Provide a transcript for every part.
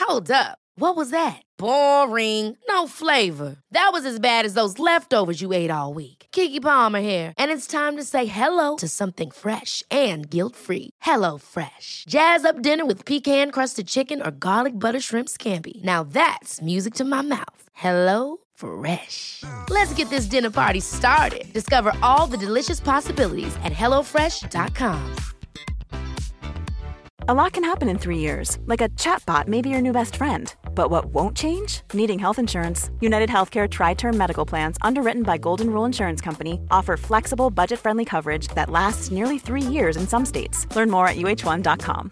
Hold up. What was that? Boring. No flavor. That was as bad as those leftovers you ate all week. Keke Palmer here, and it's time to say hello to something fresh and guilt-free. Hello Fresh. Jazz up dinner with pecan-crusted chicken or garlic butter shrimp scampi. Now that's music to my mouth. Hello Fresh. Let's get this dinner party started. Discover all the delicious possibilities at hellofresh.com. A lot can happen in 3 years, like a chatbot may be your new best friend. But what won't change? Needing health insurance. United Healthcare Tri-Term Medical Plans, underwritten by Golden Rule Insurance Company, offer flexible, budget-friendly coverage that lasts nearly 3 years in some states. Learn more at uh1.com.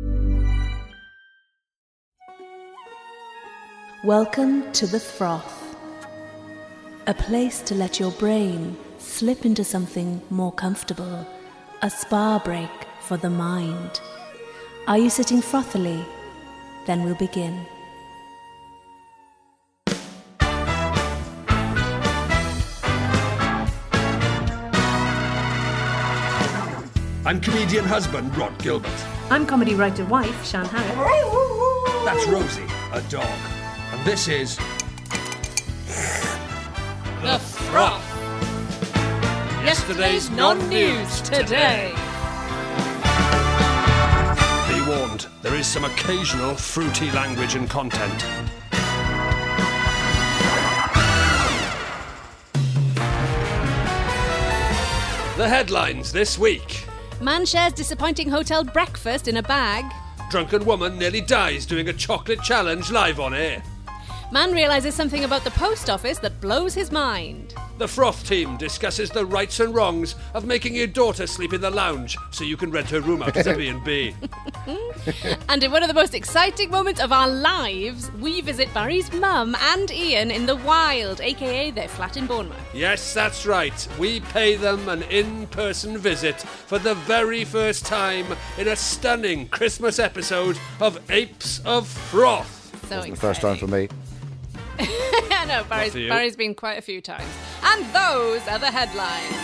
Welcome to The Froth, a place to let your brain slip into something more comfortable, a spa break for the mind. Are you sitting frothily? Then we'll begin. I'm comedian husband Rod Gilbert. I'm comedy writer wife Shan Harris. That's Rosie, a dog. And this is... The Froth. Yesterday's non-news today. Be warned, there is some occasional fruity language and content. The headlines this week. Man shares disappointing hotel breakfast in a bag. Drunken woman nearly dies doing a chocolate challenge live on air. Man realises something about the post office that blows his mind. The Froth team discusses the rights and wrongs of making your daughter sleep in the lounge so you can rent her room out as a B&B. And in one of the most exciting moments of our lives, we visit Barry's mum and Ian in the wild, aka their flat in Bournemouth. Yes, that's right. We pay them an in-person visit for the very first time in a stunning Christmas episode of Apes of Froth. So Wasn't the first time for me. I know, Barry's been quite a few times. And those are the headlines.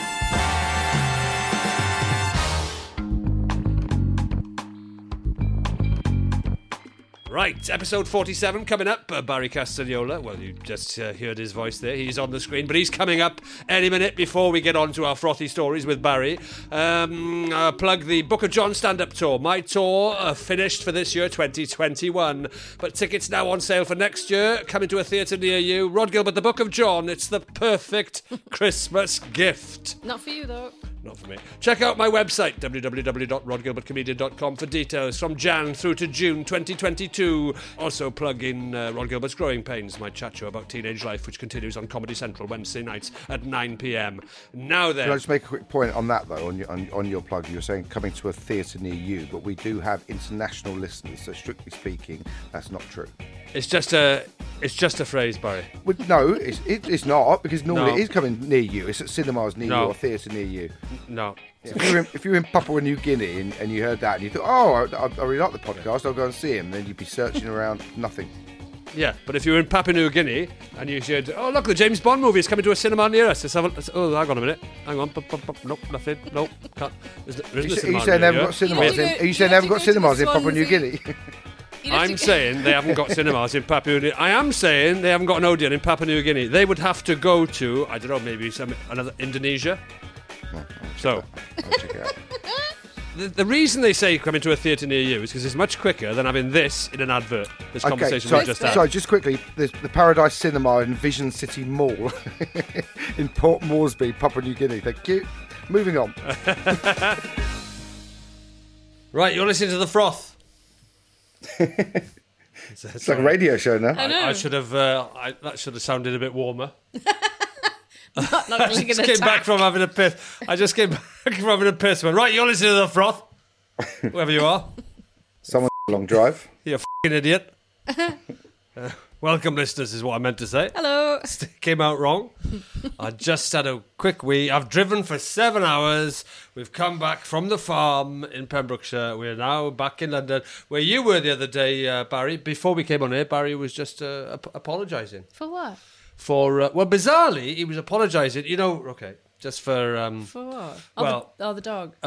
Right, episode 47 coming up. Barry Castagnola. Well, you just heard his voice there. He's on the screen, but he's coming up any minute before we get on to our frothy stories with Barry. Plug the Book of John stand-up tour. My tour finished for this year, 2021. But tickets now on sale for next year. Coming to a theatre near you. Rod Gilbert, the Book of John. It's the perfect Christmas gift. Not for you, though. Not for me. Check out my website, www.rodgilbertcomedian.com, for details from Jan through to June 2022. Also plug in Rod Gilbert's Growing Pains, my chat show about teenage life, which continues on Comedy Central Wednesday nights at 9 p.m. Now then... Can I just make a quick point on that, though, on your plug? You were saying coming to a theatre near you, but we do have international listeners, so strictly speaking, that's not true. It's just a phrase, Barry. Well, no, it's not, because normally No. it is coming near you. It's at cinemas near No. you or theatre near you. No. If you're in Papua New Guinea and you heard that and you thought, oh, I really like the podcast, I'll go and see him, then you'd be searching around, nothing. Yeah, but if you were in Papua New Guinea and you said, oh, look, the James Bond movie is coming to a cinema near us. Let's have oh, hang on a minute. Hang on. Nope, nothing. Nope, can't. There isn't a cinema Are you saying they near haven't got cinemas in? Are you saying they haven't got cinemas in Papua New Guinea? I'm saying they haven't got cinemas in Papua New Guinea. I am saying they haven't got an Odeon in Papua New Guinea. They would have to go to, I don't know, maybe another Indonesia. So, I'll check it out. the reason they say come into a theatre near you is because it's much quicker than having this in an advert. This conversation we just had. Sorry, just quickly, there's the Paradise Cinema in Vision City Mall in Port Moresby, Papua New Guinea. Thank you. Moving on. Right, you're listening to The Froth. It's like a radio show now. I know. I should have. That should have sounded a bit warmer. Not I really just gonna came back attack. from having a piss. I just came back from having a piss. Went, right, you're listening to The Froth. Whoever you are. Someone long drive. You're a f***ing idiot. Welcome, listeners, is what I meant to say. Hello. Came out wrong. I just had a quick wee. I've driven for 7 hours. We've come back from the farm in Pembrokeshire. We're now back in London, where you were the other day, Barry. Before we came on here, Barry was just apologising. For what? For, well, bizarrely, he was apologising, just for... For what? Well... The dog.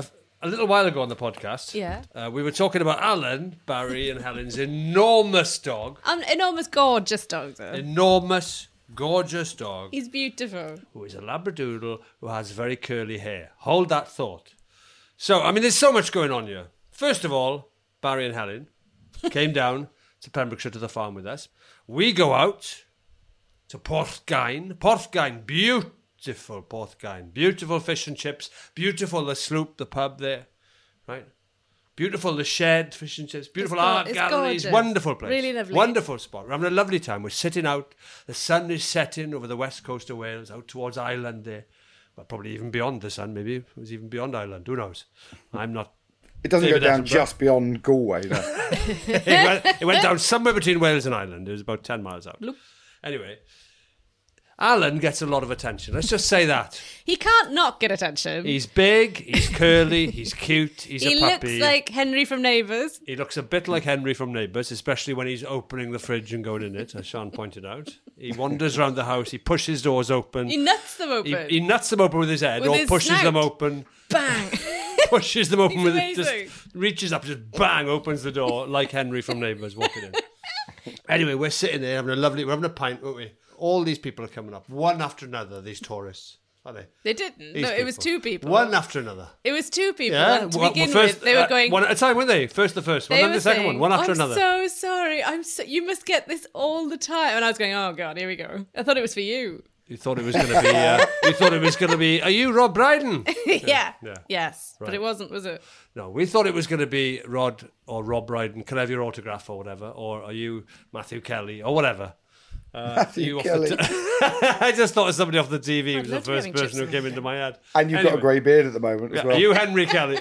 a little while ago on the podcast, we were talking about Alan, Barry, and Helen's enormous dog. An enormous, gorgeous dog, though. Enormous, gorgeous dog. He's beautiful. Who is a Labradoodle who has very curly hair. Hold that thought. So, I mean, there's so much going on here. First of all, Barry and Helen came down to Pembrokeshire to the farm with us. We go out to Porthgain. Porthgain, beautiful Porthgain. Beautiful fish and chips. Beautiful the sloop, the pub there. Right? Beautiful the shed, fish and chips. Beautiful art galleries. Gorgeous. Wonderful place. Really lovely. Wonderful spot. We're having a lovely time. We're sitting out. The sun is setting over the west coast of Wales, out towards Ireland there. Well, probably even beyond the sun, maybe. It was even beyond Ireland. Who knows? I'm not... It doesn't go down just beyond Galway, no. it went down somewhere between Wales and Ireland. It was about 10 miles out. Bloop. Anyway, Alan gets a lot of attention. Let's just say that. He can't not get attention. He's big, he's curly, he's cute, he's a puppy. He looks like Henry from Neighbours. He looks a bit like Henry from Neighbours, especially when he's opening the fridge and going in it, as Sean pointed out. He wanders around the house, he pushes doors open. He nuts them open. He nuts them open with his head, or pushes snout. Them open. Bang! Pushes them open with it, amazing. just reaches up, just bang, opens the door like Henry from Neighbours walking in. Anyway, we're sitting there we're having a pint, weren't we? All these people are coming up, one after another, these tourists, aren't they? They didn't. No, it was two people. One after another. It was two people. Yeah? And to begin with, they were going... one at a time, weren't they? First the first one, then the second one after another. I'm so sorry. You must get this all the time. And I was going, oh, God, here we go. I thought it was for you. You thought it was going to be... you thought it was going to be... Are you Rob Brydon? Yeah. Yes. Right. But it wasn't, was it? No, we thought it was going to be Rod or Rob Brydon. Can I have your autograph or whatever? Or are you Matthew Kelly or whatever? Matthew Kelly. I just thought of somebody off the TV. He was the first person who came into my head. And you've got a grey beard at the moment as well. Are you Henry Kelly?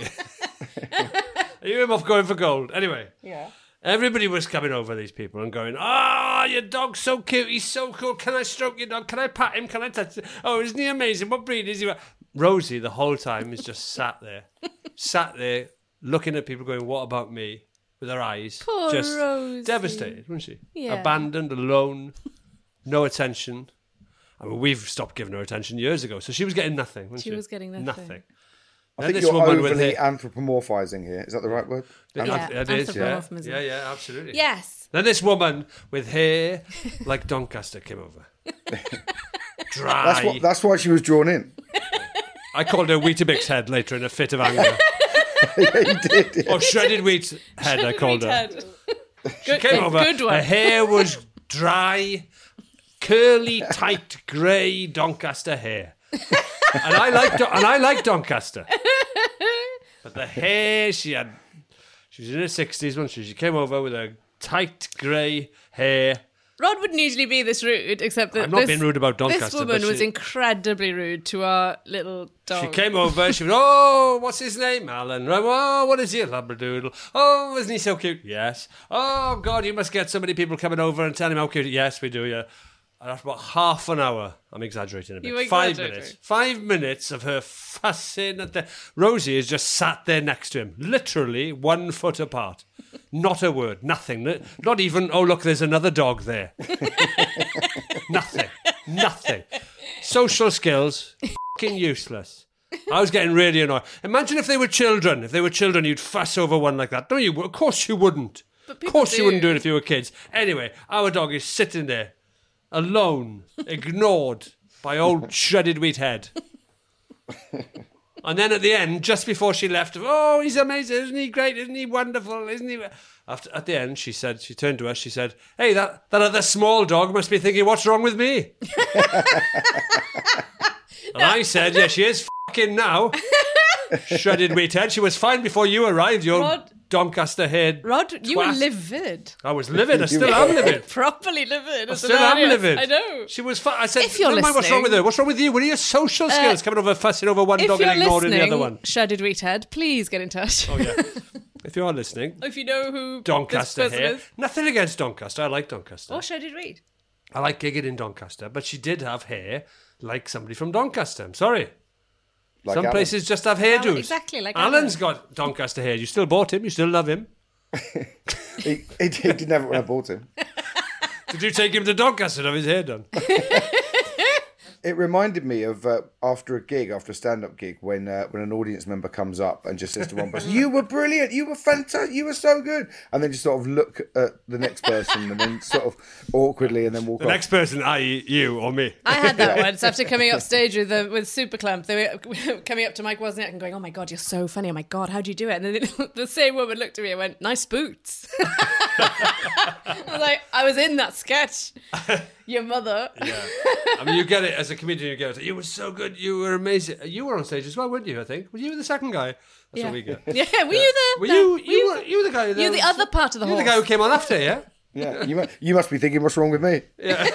Are you him off going for gold? Anyway. Yeah. Everybody was coming over, these people, and going, your dog's so cute, he's so cool, can I stroke your dog, can I pat him, can I touch him? Oh, isn't he amazing, what breed is he? Rosie, the whole time, is just sat there, looking at people going, what about me? With her eyes. Poor just Rosie. Devastated, wasn't she? Yeah. Abandoned, alone, no attention. I mean, we've stopped giving her attention years ago, so she was getting nothing, wasn't she? She was getting nothing. Nothing. I think you're overly anthropomorphizing here. Is that the right word? Yeah, it is, anthropomorphism. Yeah, absolutely. Yes. Then this woman with hair like Doncaster came over. Dry. That's why she was drawn in. I called her Weetabix head later in a fit of anger. Yeah, you did. Yeah. Or shredded wheat head, I called her. She came over. Good one. Her hair was dry, curly, tight, grey Doncaster hair. And I like Doncaster. But the hair she was in her 60s, wasn't she? She came over with her tight grey hair. Rod wouldn't usually be this rude, except that I'm not being rude about Doncaster. This woman was incredibly rude to our little dog. She came over, she was, what's his name? Alan. Oh, what is he? A Labradoodle. Oh, isn't he so cute? Yes. Oh, God, you must get so many people coming over and telling him how cute. Yes, we do, yeah. And after about half an hour, I'm exaggerating a bit. 5 minutes. 5 minutes of her fussing at the... Rosie is just sat there next to him, literally 1 foot apart. Not a word, nothing. Not even, oh, look, there's another dog there. Nothing. Social skills, fucking useless. I was getting really annoyed. Imagine if they were children. If they were children, you'd fuss over one like that. No, you? Of course you wouldn't. Of course you wouldn't do it if you were kids. Anyway, our dog is sitting there, alone, ignored by old shredded wheat head. And then at the end, just before she left, oh, he's amazing, isn't he great, isn't he wonderful, isn't he... At the end, she turned to us, she said, hey, that other small dog must be thinking, what's wrong with me? And I said, yeah, she is f***ing now. Shredded wheat head. She was fine before you arrived, your Doncaster head. Rod, twat. you were livid. I was livid. I still am livid. Properly livid. I still am livid. I know. She was I said, if you're never mind, what's wrong with her? What's wrong with you? What are your social skills coming over fussing over one dog and ignoring the other one? Shredded wheat head, please get in touch. Oh, yeah. If you are listening. If you know who Doncaster this person here. is. Nothing against Doncaster. I like Doncaster. Or shredded wheat. I like gigging in Doncaster, but she did have hair like somebody from Doncaster. I'm sorry. Like some Alan. Places just have hairdos. Exactly, like Alan's got Doncaster hair. You still bought him. You still love him. he didn't have it when I bought him. Did you take him to Doncaster to have his hair done? It reminded me of after a stand-up gig, when an audience member comes up and just says to one person, "You were brilliant, you were fantastic, you were so good," and then just sort of look at the next person and then sort of awkwardly and then walk off. The next person, i.e. you or me. I had that once after coming up stage with Superclamp. They were coming up to Mike Wozniak and going, "Oh my God, you're so funny. Oh my God, how do you do it?" And then the same woman looked at me and went, "Nice boots." I was like, I was in that sketch. Your mother. Yeah. I mean, you get it as a comedian. You get it. You were so good. You were amazing. You were on stage as well, weren't you? I think. Were you the second guy? That's what we get. Yeah. Were you the? Were you were the guy? You're the other part of the You're horse. the guy who came on after, yeah. Yeah, you must be thinking, what's wrong with me? Yeah.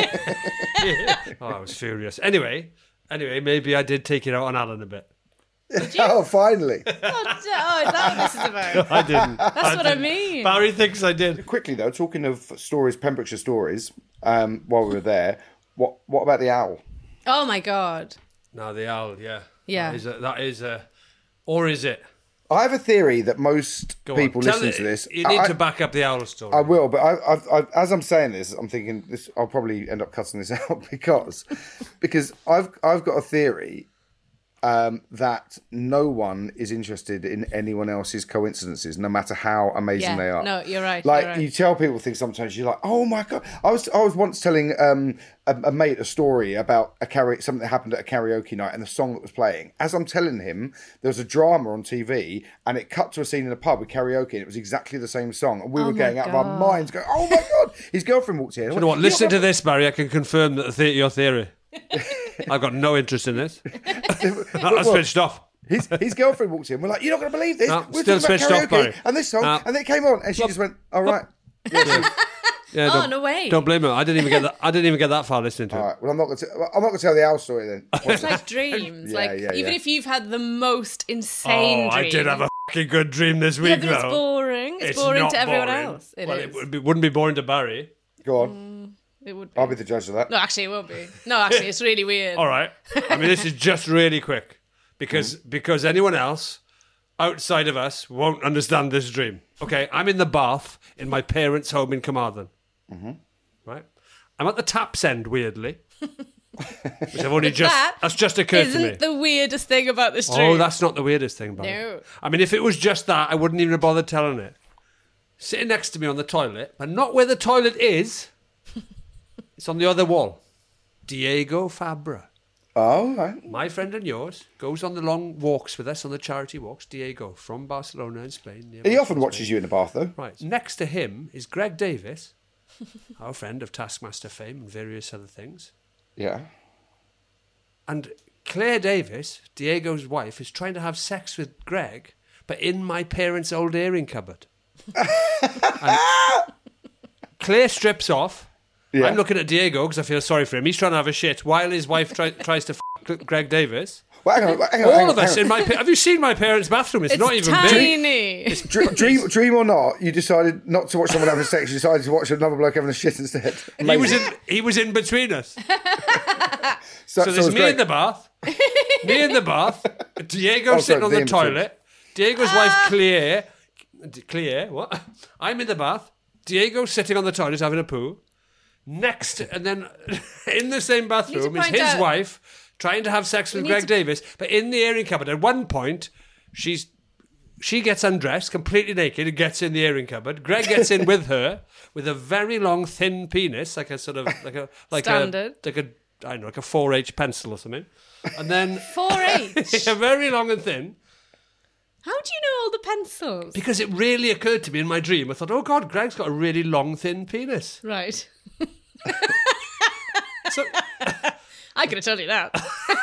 Oh, I was furious. Anyway, maybe I did take it out on Alan a bit. Oh, finally. Is that what this is about? I didn't. That's what I mean. Barry thinks I did. Quickly though, talking of stories, Pembrokeshire stories, while we were there, what about the owl? Oh my God. No, the owl, yeah. Yeah. That is a, or is it? I have a theory that most Go on. people Tell listening it- to this... You need to back up the owl story. I will, but I, as I'm saying this, I'm thinking this. I'll probably end up cutting this out because I've got a theory that no one is interested in anyone else's coincidences, no matter how amazing they are. No, you're right. Like you're right. you tell people things sometimes, you're like, oh my God. I was once telling a mate a story about something that happened at a karaoke night and the song that was playing. As I'm telling him, there was a drama on TV and it cut to a scene in a pub with karaoke and it was exactly the same song. And we were going out of our minds going, oh my God, his girlfriend walked in. You know what? Listen to this, Barry. I can confirm that your theory. I've got no interest in this. That's switched off. His girlfriend walked in. We're like, you're not going to believe this. No, We're still talking about switched off, karaoke Barry. and this song, and then it came on, and she just went, "All right." Yeah, no way. Don't blame her. I didn't even get that far listening to it. All right. Well, I'm not going to tell the owl story then. It's like dreams. Even if you've had the most insane Oh, dream. I did have a fucking good dream this week, Yeah, but it's though. boring. It's boring not to everyone boring. else. It Well, is. it wouldn't be boring to Barry. Go on. It would be. I'll be the judge of that. No, actually, it won't be. No, actually, it's really weird. All right. I mean, this is just really quick because anyone else outside of us won't understand this dream. Okay, I'm in the bath in my parents' home in Carmarthen. Mm-hmm. Right, I'm at the tap's end, weirdly, which I've only that's just occurred to me. Isn't the weirdest thing about this dream? Oh, that's not the weirdest thing, Barry. No. I mean, if it was just that, I wouldn't even have bothered telling it. Sitting next to me on the toilet, but not where the toilet is. It's on the other wall. Diego Fabra. Oh, right. My friend and yours goes on the long walks with us on the charity walks. Diego from Barcelona in Spain. He often watches you in the bath, though. Right. Next to him is Greg Davis, our friend of Taskmaster fame and various other things. Yeah. And Claire Davis, Diego's wife, is trying to have sex with Greg, but in my parents' old airing cupboard. And Claire strips off. Yeah. I'm looking at Diego because I feel sorry for him. He's trying to have a shit while his wife tries to Greg Davis. Well, hang on, All of us in my... Have you seen my parents' bathroom? It's not even big. Tiny. Dream or not, you decided not to watch someone having sex. You decided to watch another bloke having a shit instead. He was in between us. So So there's was me Greg. in the bath. Me in the bath. Diego sitting on the toilet. Diego's wife, Claire, what? I'm in the bath. Diego's sitting on the toilet having a poo. Next, and then in the same bathroom is point his out- wife trying to have sex with Greg Davis, but in the airing cupboard. At one point, she gets undressed, completely naked, and gets in the airing cupboard. Greg gets in with her, with a very long, thin penis, like a sort of Standard. I don't know, like a 4H pencil or something. And then 4H. very long and thin. How do you know all the pencils? Because it really occurred to me in my dream. I thought, oh God, Greg's got a really long, thin penis. Right. So, I could have told you that.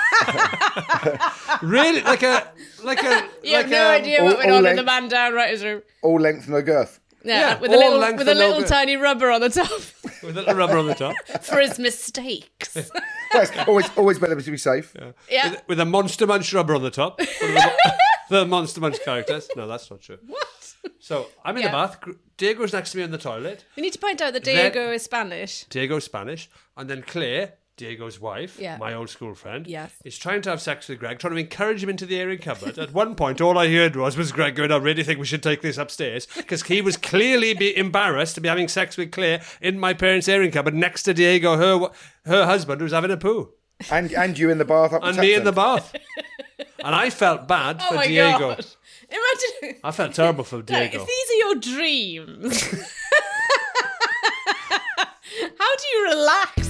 really, like a. You have no idea what went on in the man down writer's room. All length, no girth. Yeah, with all a length little and no good. tiny rubber on the top With a little rubber on the top. for his mistakes. Well, it's always better to be safe. Yeah. With a Monster Munch rubber on the top. The Monster Munch characters. No, that's not true. What? So I'm in the bath. Diego's next to me in the toilet. We need to point out that Diego is Spanish. Diego's Spanish. And then Claire, Diego's wife, Yeah. my old school friend, Yes. is trying to have sex with Greg, trying to encourage him into the airing cupboard. At one point, all I heard was Greg going, I really think we should take this upstairs, because he was clearly embarrassed to be having sex with Claire in my parents' airing cupboard next to Diego, her husband, who's having a poo. And you in the bath up the And tap me in the tank. bath. And I felt bad Oh for my Diego. God. Imagine. I felt terrible for No, Diego. if these are your dreams, how do you relax?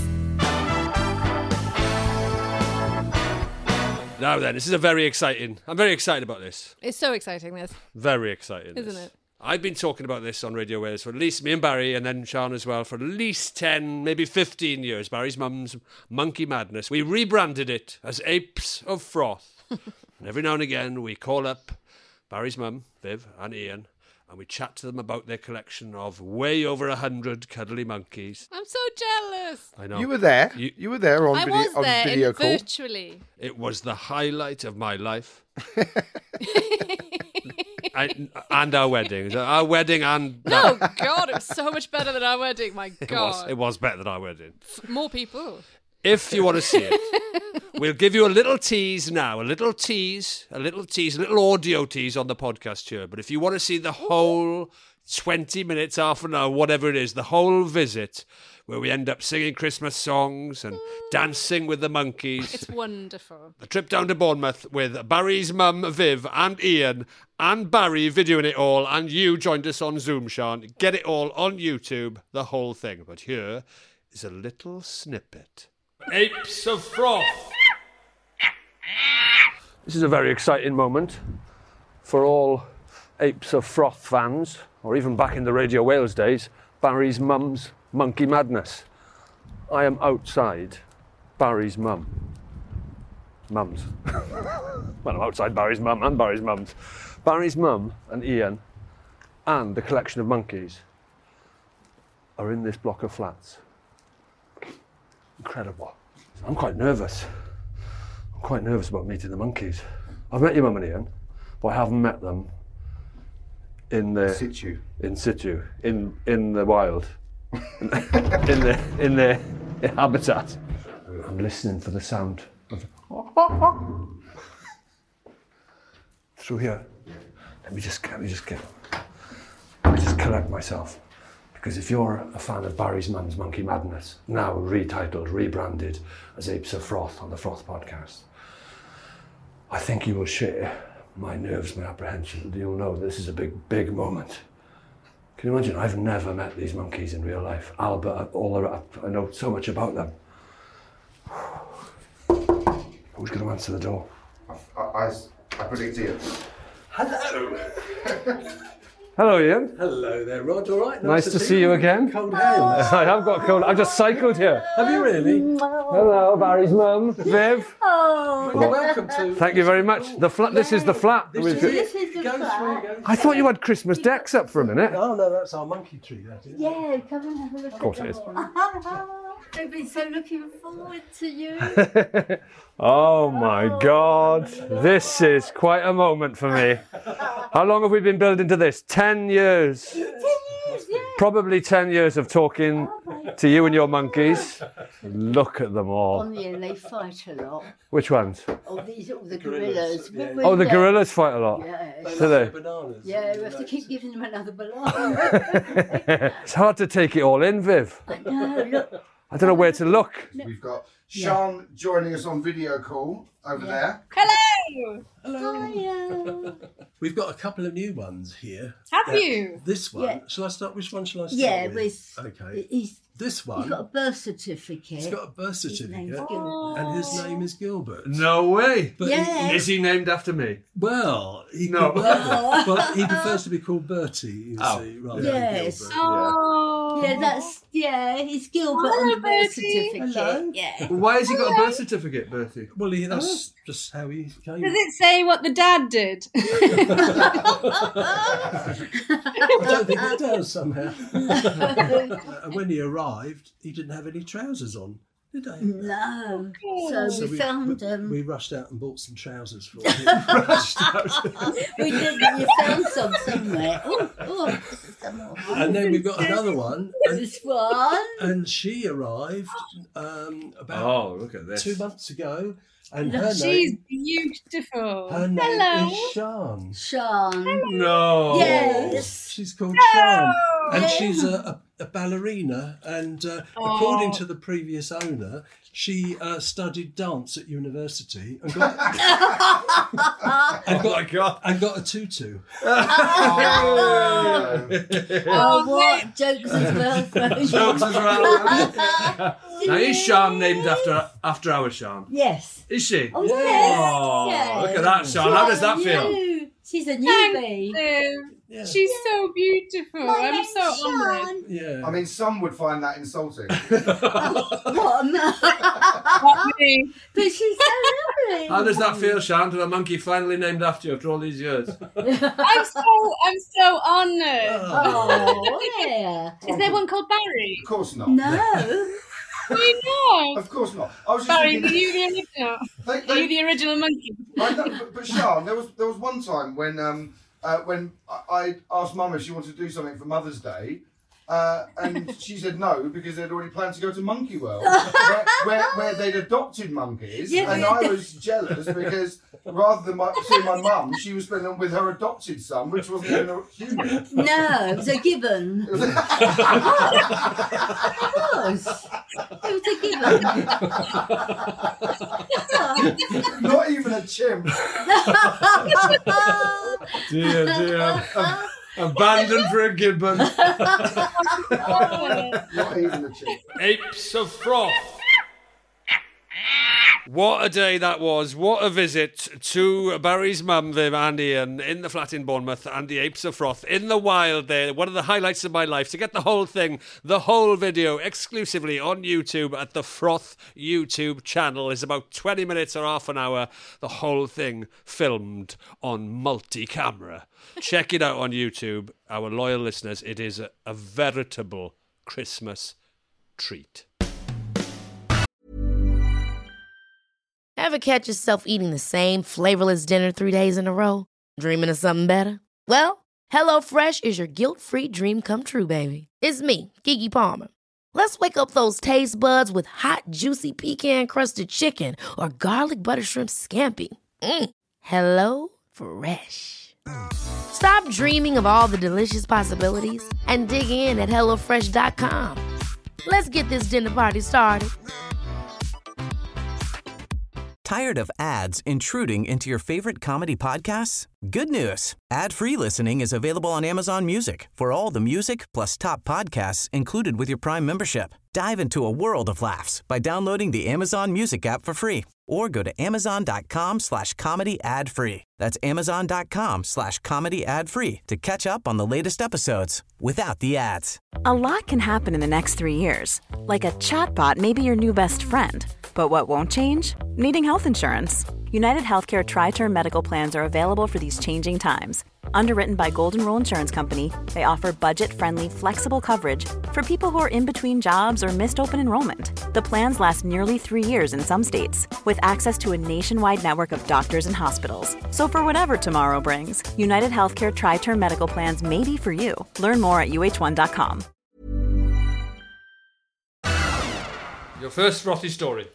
Now then, this is I'm very excited about this. It's so exciting, this. Very excited. Isn't it? I've been talking about this on Radio Wales for at least, me and Barry, and then Sean as well, for at least 10, maybe 15 years. Barry's mum's Monkey Madness. We rebranded it as Apes of Froth. And every now and again, we call up Barry's mum, Viv, and Ian, and we chat to them about their collection of way over 100 cuddly monkeys. I'm so jealous. I know. You were there. You were there on I video, was on there video call. virtually. It was the highlight of my life. And our wedding. Our wedding and... Oh, God, it was so much better than our wedding. My God. It was better than our wedding. More people. If you want to see it, we'll give you a little tease now. A little audio tease on the podcast here. But if you want to see the whole 20 minutes, half an hour, whatever it is, the whole visit, where we end up singing Christmas songs and dancing with the monkeys. It's wonderful. The trip down to Bournemouth with Barry's mum, Viv, and Ian, and Barry videoing it all, and you joined us on Zoom, Sean. Get it all on YouTube, the whole thing. But here is a little snippet. Apes of Froth. This is a very exciting moment for all Apes of Froth fans, or even back in the Radio Wales days, Barry's mum's Monkey Madness. I am outside Barry's mum's. Well, I'm outside Barry's mum and Barry's mum's. Barry's mum and Ian and the collection of monkeys are in this block of flats. Incredible. I'm quite nervous. I'm quite nervous about meeting the monkeys. I've met your mum and Ian, but I haven't met them in the in situ, in the wild, in their habitat. I'm listening for the sound of through here. Let me just collect myself, because if you're a fan of Barry's mum's Monkey Madness, now retitled, rebranded as Apes of Froth on the Froth podcast, I think you will share my nerves, my apprehension. You'll know this is a big moment. Can you imagine? I've never met these monkeys in real life. Albert, I know so much about them. Who's going to answer the door? I predict Ian. Hello. Hello, Ian. Hello there, Rod. All right. Nice to see you again. Cold hands. I have got cold. I've just cycled here. Have you really? Hello, Barry's mum, Viv. Well, welcome to. Thank you very much. The flat. This is the flat. This is it. Go through. I thought you had Christmas decks up for a minute. Oh no, that's our monkey tree. That is. Yeah, come and have a look. Of course it is. I've been so looking forward to you. Oh my God. This is quite a moment for me. How long have we been building to this? 10 years. 10 years, yeah. Probably 10 years of talking to you and your monkeys. Look at them all. On the end, they fight a lot. Which ones? Oh, these are all the gorillas. Yeah. Oh, the gorillas fight a lot. Yeah. Do they? Bananas. Yeah, we have to keep giving them another banana. It's hard to take it all in, Viv. No, look. I don't know where to look. We've got Sean joining us on video call over there. Hiya. We've got a couple of new ones here. Have you? This one. Yeah. Shall I start? Which one shall I start Yeah, with? with Okay. This he's one. got a birth certificate. He's got a birth His certificate, name's Gilbert. and his name is Gilbert. No way. But Yeah. Is he named after me? Well, he No. could well, but he prefers to be called Bertie, you see, rather Yes. than Gilbert. Oh. Yeah, he's Gilbert Hello, on the birth Bertie. certificate. Hello. Yeah. Why has he got a birth certificate, Bertie? Well, that's just how he came. Does it say what the dad did? I don't think it does somehow. And when he arrived, he didn't have any trousers on, did he? No. So we found we rushed out and bought some trousers for him. we did. You found some somewhere. Oh, some more. And then we've got another one, This one. and she arrived about Oh, look at this. 2 months ago, and her She's name beautiful. is Sean. Sean. No. Yes. She's called Sean. And she's a ballerina, and according to the previous owner, she studied dance at university and got and got a tutu. Oh, what? Jokes as well. Jokes as well. Now, is Sian named after our Sian? Yes. Is she? Oh, yes. Oh, Yes. look at that, Sian. How does that feel? She's a newbie. Yeah. She's so beautiful. My I'm name's so honoured. Sean. Yeah. I mean, some would find that insulting. What? Not me. But she's so lovely. How does that feel, Sian, to have a monkey finally named after you after all these years? I'm so honoured. Oh, yeah. Is there one called Barry? Of course not. No. Why not? Of course not. I was just Barry, are thinking, you the original? Are you the original monkey? I know, but Sian, there was one time when I asked Mum if she wanted to do something for Mother's Day, and she said no because they'd already planned to go to Monkey World, where they'd adopted monkeys, Yeah, and I was jealous because rather than seeing my mum, she was spending them with her adopted son, which wasn't even a human. No, it was a gibbon. It was a gibbon. Not even a chimp. Dear. Abandoned for a gibbon. Not even a chimp. Apes of Froth. What a day that was. What a visit to Barry's mum, Viv, and Ian, in the flat in Bournemouth, and the Apes of Froth in the wild there. One of the highlights of my life. To get the whole thing, the whole video, exclusively on YouTube at the Froth YouTube channel, is about 20 minutes or half an hour. The whole thing filmed on multi-camera. Check it out on YouTube. Our loyal listeners, it is a veritable Christmas treat. Ever catch yourself eating the same flavorless dinner 3 days in a row? Dreaming of something better? Well, HelloFresh is your guilt-free dream come true, baby. It's me, Keke Palmer. Let's wake up those taste buds with hot, juicy pecan-crusted chicken or garlic butter shrimp scampi. Hello Fresh. Stop dreaming of all the delicious possibilities and dig in at HelloFresh.com. Let's get this dinner party started. Tired of ads intruding into your favorite comedy podcasts? Good news. Ad-free listening is available on Amazon Music for all the music plus top podcasts included with your Prime membership. Dive into a world of laughs by downloading the Amazon Music app for free or go to amazon.com/comedy ad-free. That's amazon.com/comedy ad-free to catch up on the latest episodes without the ads. A lot can happen in the next 3 years. Like a chatbot may be your new best friend. But what won't change? Needing health insurance. United Healthcare Tri-Term Medical Plans are available for these changing times. Underwritten by Golden Rule Insurance Company, they offer budget-friendly, flexible coverage for people who are in between jobs or missed open enrollment. The plans last nearly 3 years in some states, with access to a nationwide network of doctors and hospitals. So for whatever tomorrow brings, United Healthcare Tri-Term Medical Plans may be for you. Learn more at uh1.com. Your first frothy story.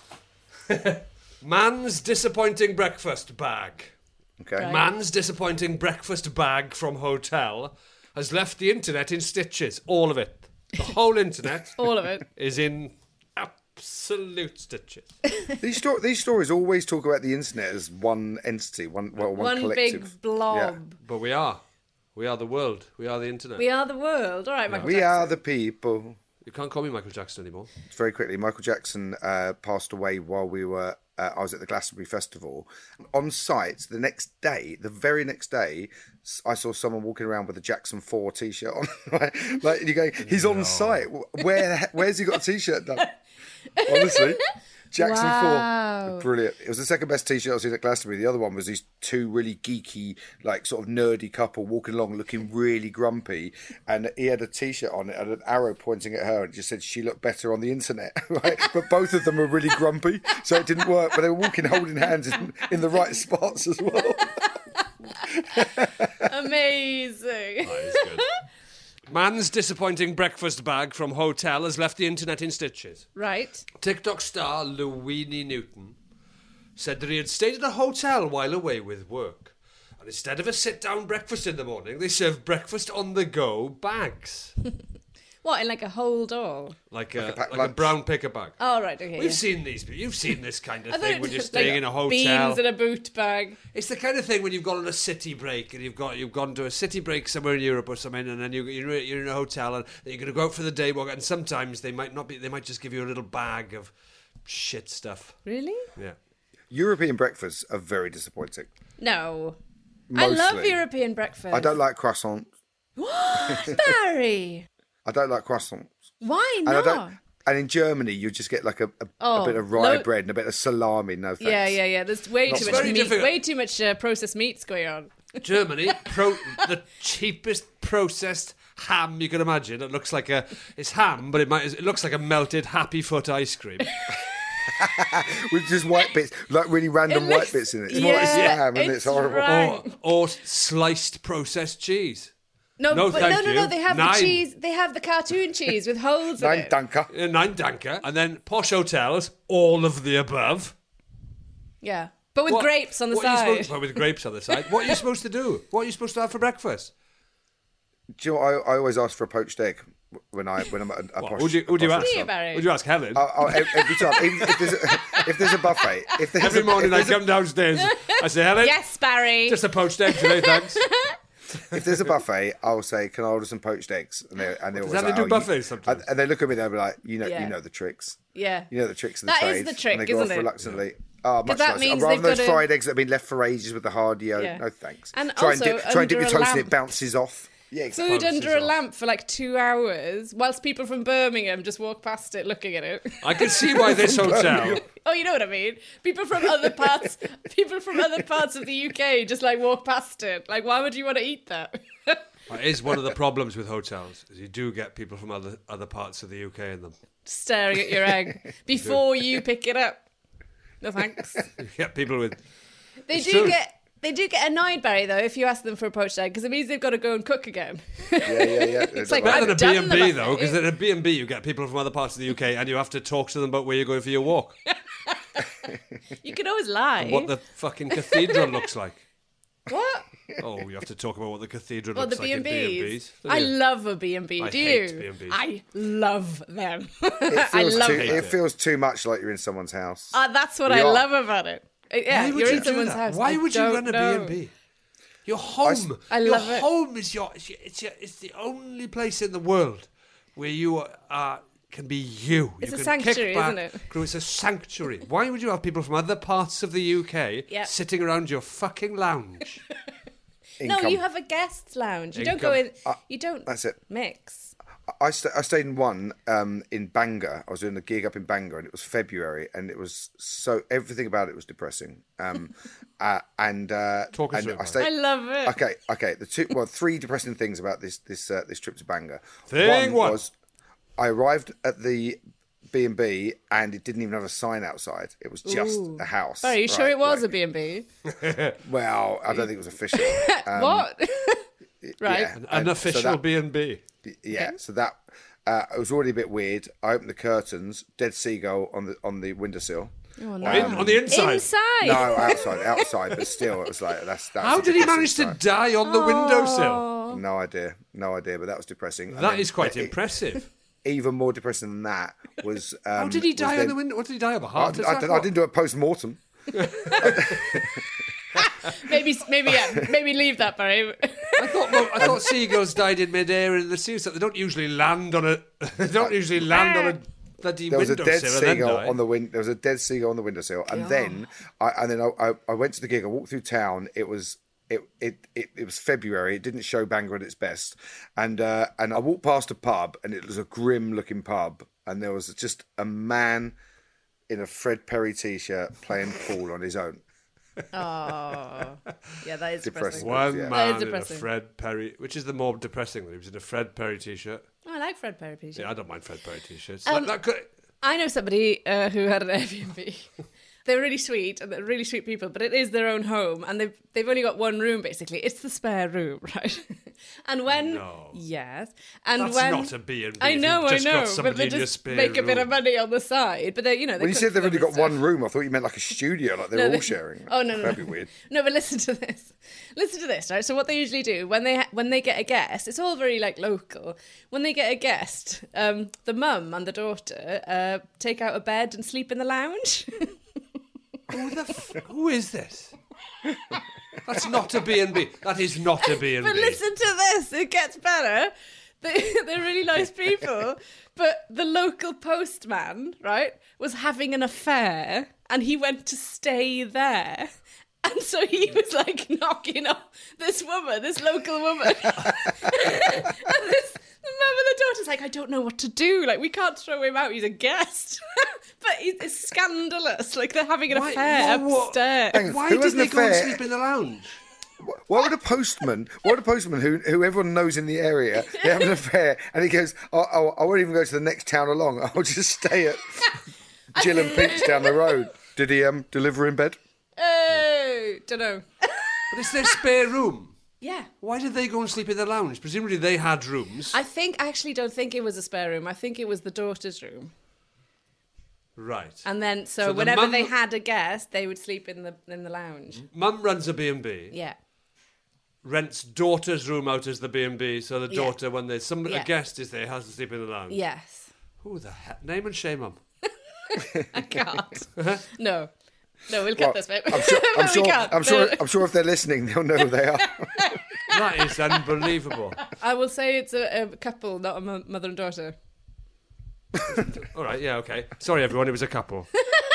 Man's disappointing breakfast bag. Okay. Right. Man's disappointing breakfast bag from hotel has left the internet in stitches. All of it. The whole internet. All of it. Is in absolute stitches. These stories always talk about the internet as one entity, one collective. Big blob. But we are. We are the world. We are the internet. We are the world. All right, Michael We Jackson. are the people. You can't call me Michael Jackson anymore. Very quickly, Michael Jackson passed away while we were. I was at the Glastonbury Festival. On site, the very next day, I saw someone walking around with a Jackson 4 T-shirt on. Like you go, he's on site. Where's he got a T-shirt done? Honestly, Jackson 4, brilliant. It was the second best T-shirt I've seen at Glastonbury. The other one was these two really geeky, like sort of nerdy couple walking along, looking really grumpy, and he had a T-shirt on it and an arrow pointing at her, and it just said she looked better on the internet. Right? But both of them were really grumpy, so it didn't work. But they were walking holding hands in the right spots as well. Amazing. That is good. Man's disappointing breakfast bag from hotel has left the internet in stitches. Right. TikTok star Louini Newton said that he had stayed at a hotel while away with work And instead of a sit-down breakfast in the morning, they serve breakfast on the go bags. What, in like a hold all? Like a brown picker bag. Oh, right, okay. We've seen these. You've seen this kind of I thing thought when you're it was staying like in a hotel. Beans in a boot bag. It's the kind of thing when you've gone on a city break and you've gone to a city break somewhere in Europe or something, and then you're in a hotel and you're going to go out for the day walk, and sometimes they might not be. They might just give you a little bag of shit stuff. Really? Yeah. European breakfasts are very disappointing. No. Mostly. I love European breakfast. I don't like croissants. Barry! I don't like croissants. Why And, not? and in Germany, you just get like a bit of rye bread and a bit of salami. No thanks. Yeah. There's way Not too so much much. meat, difficult. way too much processed meats going on. Germany, the cheapest processed ham you can imagine. It looks like it's ham, but it looks like a melted Happy Foot ice cream. With just white bits, like really random white bits in it. It's more like ham and it's horrible. right. Or sliced processed cheese. No, No, but thank no. you. They have Nine. the cheese. They have the cartoon cheese with holes in Nine it. dunker. Nine danker. And then posh hotels, all of the above. Yeah, but with What- grapes on the what are you side. supposed- well, with grapes on the side. What are you supposed to do? What are you supposed to have for breakfast? Do you know what, I always ask for a poached egg when I'm at a posh. Would you a posh ask? restaurant. Barry? Would you ask Helen? Every time, even if there's a buffet, if there's Every morning I if there's come downstairs, I say, Helen, Yes, Barry. just a poached egg today, thanks. if there's a buffet, I'll say, "Can I order some poached eggs?" And they always Does that like, do "Oh, buffets sometimes? And they look at me, they'll be like, "You Yeah. know the tricks. Yeah. You know the tricks of the That trade." is the trick, and they go isn't off it? reluctantly. Oh, much that nicer. means Rather they've than those gotta- fried eggs that have been left for ages with the hard yolk. Yeah. No thanks. And try also and dip your under a toast and it lamp. bounces off. Yeah, exactly. Food under a lamp for like 2 hours, whilst people from Birmingham just walk past it looking at it. I can see why this hotel... Oh, you know what I mean? People from other parts of the UK just like walk past it. Like, why would you want to eat that? It is one of the problems with hotels, is you do get people from other parts of the UK in them. Staring at your egg before you pick it up. No thanks. You get people with... They It's do true. get annoyed, Barry, though, if you ask them for a poached egg, because it means they've got to go and cook again. Yeah. It's like, Better I've than a done the B&B, though, buffet. because at a B&B you get people from other parts of the UK and you have to talk to them about where you're going for your walk. You can always lie. What the fucking cathedral looks like. What? Oh, you have to talk about what the cathedral Well, looks the like in B&Bs. B&Bs. I love a B&B. I Do hate you? B&Bs. I love them. It feels too much like you're in someone's house. That's what You I are. love about it. Yeah, Why would you're you in do someone's that? house. Why I would you don't run a know. B&B? Your home. I love your it. home is it's the only place in the world where you can be you. It's you a can sanctuary, kick back, isn't it? It's a sanctuary. Why would you have people from other parts of the UK Yep. sitting around your fucking lounge? No, Income. you have a guest lounge. You don't go in. You don't. That's it. Mix. I stayed in one in Bangor. I was doing a gig up in Bangor, and it was February, and it was everything about it was depressing. Talk us And through I it. I love it. Okay. Three depressing things about this trip to Bangor. Thing one. was I arrived at the B&B and it didn't even have a sign outside. It was just a house. Are you sure Right, it was like- a B&B? Well, I don't think it was official. What? Right. Yeah, An and so official that- B&B. Yeah, so that it was already a bit weird. I opened the curtains, dead seagull on the windowsill. Oh, no. On the inside. Inside. No, outside, but still, it was like that's. How a did he depressing manage to sign. die on the windowsill? No idea, but that was depressing. And That then- is quite it- impressive. Even more depressing than that was. How did he was die on then- the window? What did he die of? A heart attack? I didn't do a post mortem. Maybe leave that, Barry. I thought seagulls died in midair in the sea. So they don't usually land on a. They don't usually land on a bloody There was a windowsill dead and then seagull die. on the There was a dead seagull on the windowsill, and then I went to the gig. I walked through town. It was February. It didn't show Bangor at its best, and I walked past a pub, and it was a grim looking pub, and there was just a man in a Fred Perry t-shirt playing pool on his own. Oh, yeah, that is Depressing. depressing. One Yeah. That man is in a depressing. Fred Perry, which is the more depressing one. He was in a Fred Perry t-shirt. Oh, I like Fred Perry t-shirt. Yeah, I don't mind Fred Perry t-shirts. Um, That could- I know somebody who had an Airbnb, They're really sweet, and they're really sweet people, but it is their own home, and they've only got one room, basically. It's the spare room, right? And when... No. Yes. And That's when... not a B&B. I know, You've just got but somebody they in your just spare make a bit of room. money on the side. But they, When you said they've only got one room, I thought you meant like a studio, like they're all sharing. Oh, no. That'd be weird. No, but listen to this. Listen to this, right? So what they usually do, when they get a guest, it's all very, like, local. When they get a guest, the mum and the daughter take out a bed and sleep in the lounge. Who is this? That's not a B&B. That is not a B&B. But listen to this. It gets better. They're really nice people. But the local postman, right, was having an affair and he went to stay there. And so he was like knocking up this local woman. And the mum and the daughter's like, I don't know what to do. Like, we can't throw him out. He's a guest. But it's scandalous. Like, they're having an affair upstairs. Why did they go and sleep in the lounge? Why would a postman who everyone knows in the area, they have an affair, and he goes, I won't even go to the next town along. I'll just stay at Jill and Pete's down the road. Did he deliver in bed? Oh, don't know. But it's their spare room. Yeah. Why did they go and sleep in the lounge? Presumably they had rooms. I actually don't think it was a spare room. I think it was the daughter's room. Right. And then, so whenever they had a guest, they would sleep in the lounge. Mum runs a B&B. Yeah. Rents daughter's room out as the B&B, so the daughter, when there's a guest is there, has to sleep in the lounge. Yes. Who the heck? Name and shame, Mum. I can't. No, we'll cut this bit. I'm sure if they're listening, they'll know who they are. That is unbelievable. I will say it's a couple, not a mother and daughter. All right, yeah, okay. Sorry, everyone, it was a couple.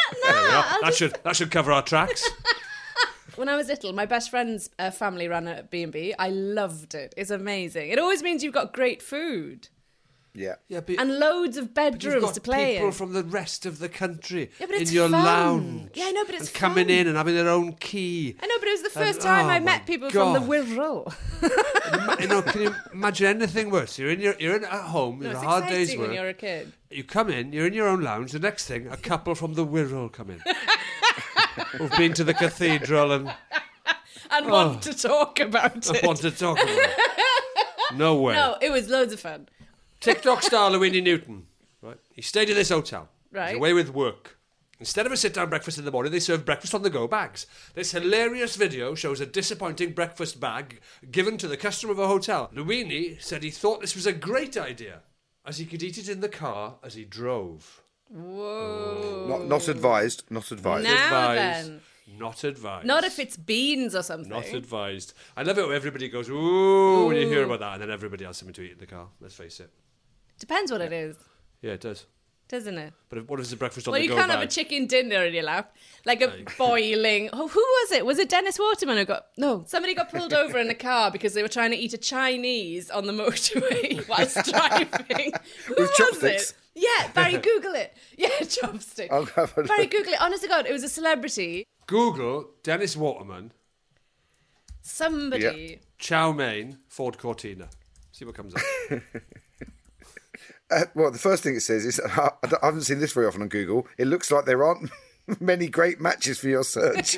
That should cover our tracks. When I was little, my best friend's family ran a B&B. I loved it. It's amazing. It always means you've got great food. Yeah. And loads of bedrooms to play in. People from the rest of the country in it's your fun. lounge. Yeah, I know, but it's and coming fun. in and having their own key. I know, but it was the first time I met people from the Wirral. Can you imagine anything worse? You're at home, No, it's it's a hard day's exciting work. when you're a kid. You come in, you're in your own lounge. The next thing, a couple from the Wirral come in. Who've been to the cathedral and want to talk about it. Want to talk about it. No way. No, it was loads of fun. TikTok star Louis Newton. Right, he stayed in this hotel. Right. He's away with work. Instead of a sit-down breakfast in the morning, they serve breakfast on the go bags. This hilarious video shows a disappointing breakfast bag given to the customer of a hotel. Louis said he thought this was a great idea, as he could eat it in the car as he drove. Whoa. Not advised. Not advised. Now then. Not advised. Not if it's beans or something. Not advised. I love it when everybody goes, ooh, when you hear about that, and then everybody has something to eat in the car. Let's face it. Depends what it is. Yeah, it does. Doesn't it? But what if it's a breakfast on Well, the you go can't bag? have a chicken dinner in your lap. Like a boiling... Oh, who was it? Was it Dennis Waterman who got... No. Somebody got pulled over in a car because they were trying to eat a Chinese on the motorway whilst driving. Who With was chopsticks? it? Yeah, Barry, Google it. Yeah, chopstick. Barry, Google it. Honest to God, it was a celebrity. Google Dennis Waterman. Somebody. Yeah. Chow mein, Ford Cortina. See what comes up. Well, the first thing it says is, I haven't seen this very often on Google, it looks like there aren't many great matches for your search.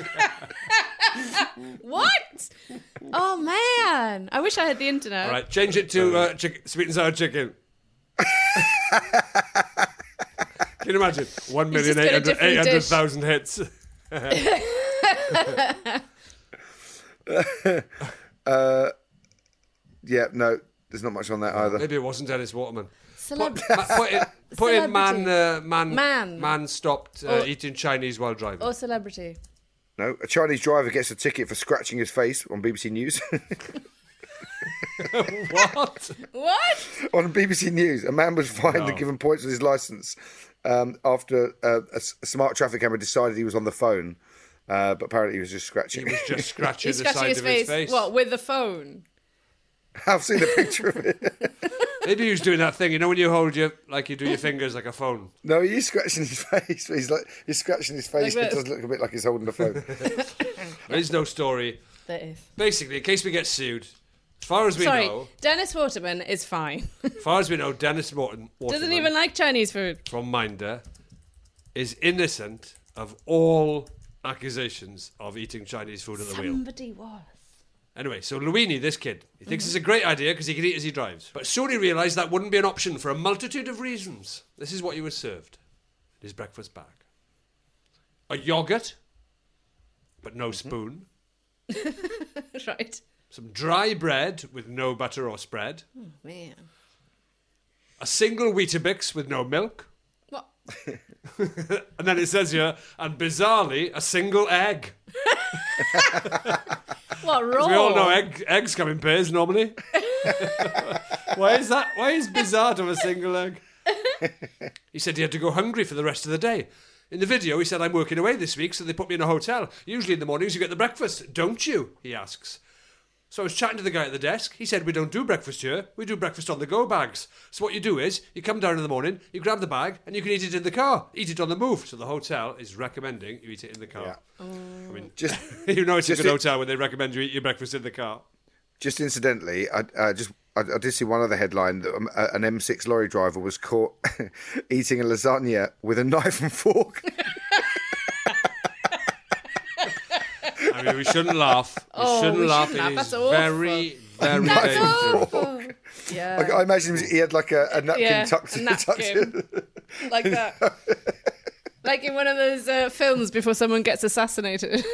What? Oh, man. I wish I had the internet. All right, change it to sweet and sour chicken. Can you imagine? 1,800,000 hits. Yeah, no, there's not much on that either. Maybe it wasn't Dennis Waterman. Put in man stopped eating Chinese while driving. Or celebrity. No, a Chinese driver gets a ticket for scratching his face on BBC News. What? What? On BBC News, a man was fined and given points with his licence after a smart traffic camera decided he was on the phone, but apparently he was just scratching. He was just scratching He's the scratching side of his face. What, with the phone? I've seen a picture of it. Maybe he was doing that thing, you know, when you hold you do your fingers like a phone. No, he's scratching his face. He's scratching his face, but it does look a bit like he's holding the phone. There is no story. There is. Basically, in case we get sued, as far as we know... Dennis Waterman is fine. As far as we know, Dennis Waterman... Doesn't even like Chinese food. From Minder is innocent of all accusations of eating Chinese food at the wheel. Somebody was. Anyway, so Luini, this kid, he thinks it's a great idea because he can eat as he drives. But soon he realised that wouldn't be an option for a multitude of reasons. This is what he was served in his breakfast bag. A yoghurt, but no spoon. Right. Some dry bread with no butter or spread. Oh, man. A single Weetabix with no milk. What? And then it says here, and bizarrely, a single egg. What, raw? We all know eggs come in pairs normally. Why is that? Why is bizarre to have a single egg? He said he had to go hungry for the rest of the day. In the video, he said, I'm working away this week, so they put me in a hotel. Usually in the mornings you get the breakfast, don't you? He asks. So I was chatting to the guy at the desk. He said, we don't do breakfast here. We do breakfast on the go bags. So what you do is, you come down in the morning, you grab the bag, and you can eat it in the car. Eat it on the move. So the hotel is recommending you eat it in the car. Yeah. I mean, Just you know it's a just good hotel when they recommend you eat your breakfast in the car. Just incidentally, I did see one other headline that an M6 lorry driver was caught eating a lasagna with a knife and fork. I mean, we shouldn't laugh. We shouldn't laugh. It That's is awful. very, very That's dangerous. awful. Yeah. I imagine he had like a napkin tucked in. Like that. Like in one of those films before someone gets assassinated.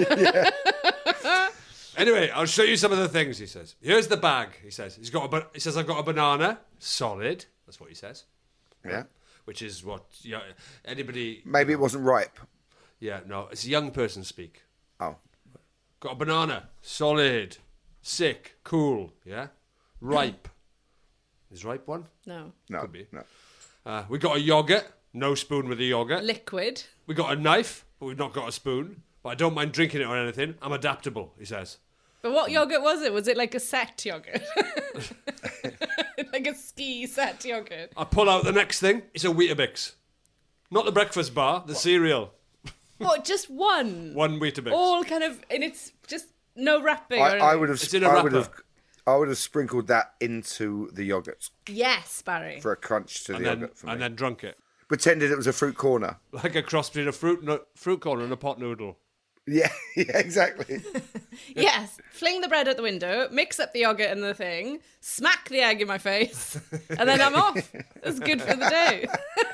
Anyway, I'll show you some of the things, he says. Here's the bag, he says. He says, I've got a banana, solid. That's what he says. Yeah. Which is what anybody... Maybe it wasn't ripe. Yeah, no, it's a young person speak. Oh. Got a banana, solid, sick, cool, yeah? Ripe. Is ripe one? No. Could be. No. We got a yoghurt, no spoon with the yoghurt. Liquid. We got a knife, but we've not got a spoon. But I don't mind drinking it or anything. I'm adaptable, he says. But what yogurt was it? Was it like a set yogurt? Like a ski set yogurt? I pull out the next thing. It's a Weetabix. Not the breakfast bar, the cereal. What, just one? One Weetabix. All kind of, and it's just no wrapping. I would have. It's in a wrapper. I would have sprinkled that into the yogurt Yes, Barry. for a crunch to the yogurt for me. And then drunk it. Pretended it was a fruit corner. Like a cross between a fruit corner and a pot noodle. Yeah, exactly. Yes, fling the bread out the window, mix up the yogurt and the thing, smack the egg in my face, and then I'm off. That's good for the day.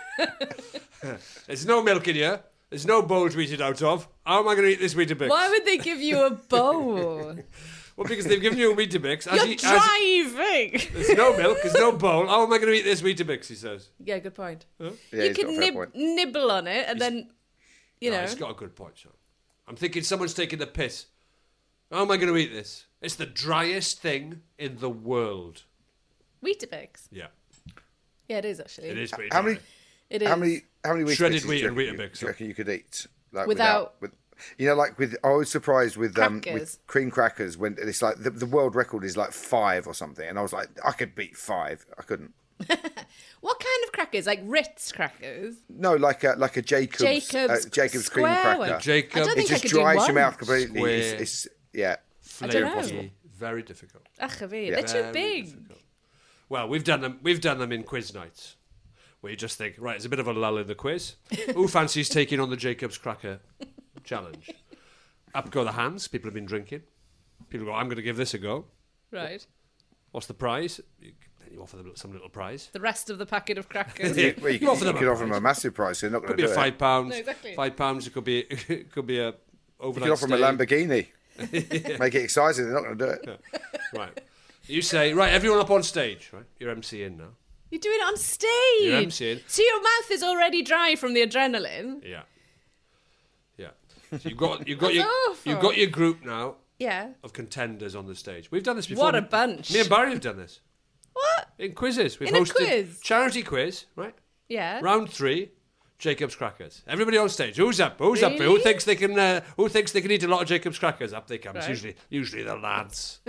There's no milk in here. There's no bowl to eat it out of. How am I going to eat this Weetabix? Why would they give you a bowl? Well, because they've given you a Weetabix. You're driving. There's no milk. There's no bowl. How am I going to eat this Weetabix, he says. Yeah, good point. Huh? Yeah, you he's got a can fair point. nibble on it and then, you know. He's got a good point, Sean. I'm thinking someone's taking the piss. How am I going to eat this? It's the driest thing in the world. Weetabix. Yeah. Yeah, it is actually. It is pretty How dry. many? It is. How many Weetabixes Shredded do wheat you and reckon Weetabix. Do you reckon you could eat like Without- you know, like with I was surprised with Crackers. cream crackers when it's like the world record is like 5 or something, and I was like, I could beat 5. I couldn't. What kind of crackers? Like Ritz crackers? No, like a Jacob's Jacob's cream square cracker. one. Like Jacob. I don't It think I just could do dries one. your mouth completely. Square. It's yeah. I don't know. Flaky, very difficult. Achavi, Yeah. they're too Very big. difficult. Well, we've done them in quiz nights, where you just think, right, it's a bit of a lull in the quiz. Who fancies taking on the Jacob's Cracker challenge? Up go the hands. People have been drinking. People go, I'm going to give this a go. Right. What's the prize? You offer them some little prize. The rest of the packet of crackers. Well, you offer them could a offer them a massive price. They're not going Could to be do a it. £5. No, exactly. £5. It could be a You overnight could offer them a stay. Lamborghini. Make it exciting. They're not going to do it. Right. You say, right, everyone up on stage. Right, you're MCing now. You're doing it on stage. You're MCing. So your mouth is already dry from the adrenaline. Yeah. Yeah. So you've got awful. you've got your group now Yeah. of contenders on the stage. We've done this before. What a bunch. Me and Barry have done this. What? In quizzes. We've In a hosted quiz? charity quiz, right? Yeah. Round 3, Jacob's Crackers. Everybody on stage. Who's up? Who's up? Who Really? thinks they can eat a lot of Jacob's Crackers? Up they come. Right. It's usually the lads.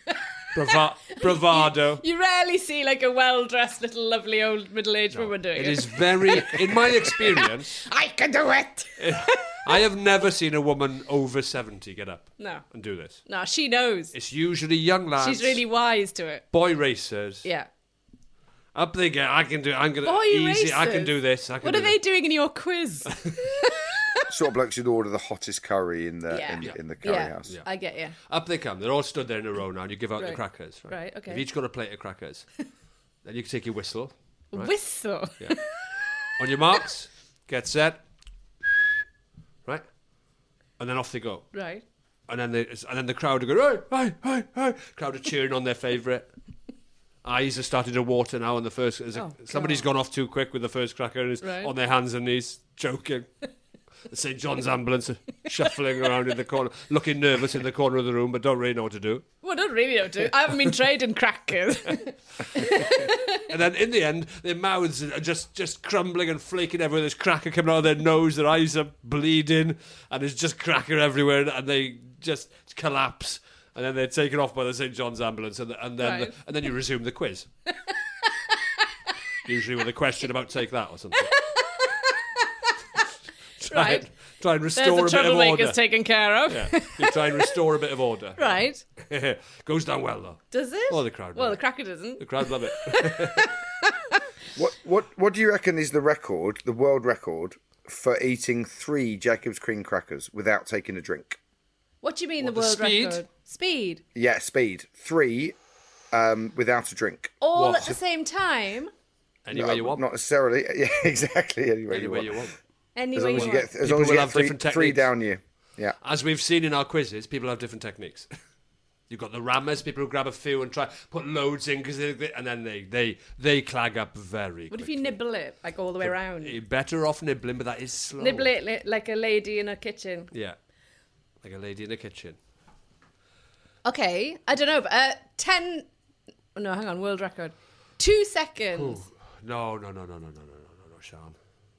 Bravado. You rarely see like a well-dressed little lovely old middle-aged woman doing it. It is very, in my experience, I can do it. I have never seen a woman over 70 get up No. and do this. No, she knows. It's usually young lads. She's really wise to it. boy racers. Yeah. Up they get. I can do it. I'm gonna Boy easy. I can racers? do this. What are they doing in your quiz? sort of blokes who'd order the hottest curry in the in the curry house. Yeah. I get you. Up they come. They're all stood there in a row now, and you give out the Right. crackers. Right, okay. You've each got a plate of crackers. Then you can take your whistle. Right? Whistle. Yeah. On your marks, get set. Right? And then off they go. Right. And then the crowd will go, hey, hey, hey, hey. Crowd are cheering on their favourite. Eyes are starting to water now on the first. Somebody's gone off too quick with the first cracker and is on their hands and knees, joking. The St. John's ambulance are shuffling around in the corner, looking nervous in the corner of the room, but don't really know what to do. Well, I don't really know what to do. I haven't been trading crackers. And then in the end, their mouths are just crumbling and flaking everywhere. There's cracker coming out of their nose, their eyes are bleeding, and there's just cracker everywhere, and they just collapse. And then they're taken off by the St. John's ambulance, and then you resume the quiz. Usually with a question about take that or something. Try and restore a bit of order. There's the troublemakers taken care of. Yeah, you try and restore a bit of order. Right. Goes down well though. Does it? Oh, the crowd. Well, the cracker doesn't. The crowd love it. What do you reckon is the world record for eating 3 Jacob's cream crackers without taking a drink? What do you mean the the world speed? record? Speed. Yeah, speed. 3 without a drink. All at the same time. Any way you want. Not necessarily. Yeah, exactly. Any way you want. Any As way long as you you want. get, as long as you will get have three, different 3 techniques. down you. Yeah. As we've seen in our quizzes, people have different techniques. You've got the rammers, people who grab a few and try put loads in, and then they clag up very What if quickly. you nibble it, like all the way around? You're better off nibbling, but that is slow. Nibble it like a lady in a kitchen. Yeah. Like a lady in a kitchen. Okay, I don't know, but 10... No, hang on, world record. 2 seconds. Ooh. No, Sean.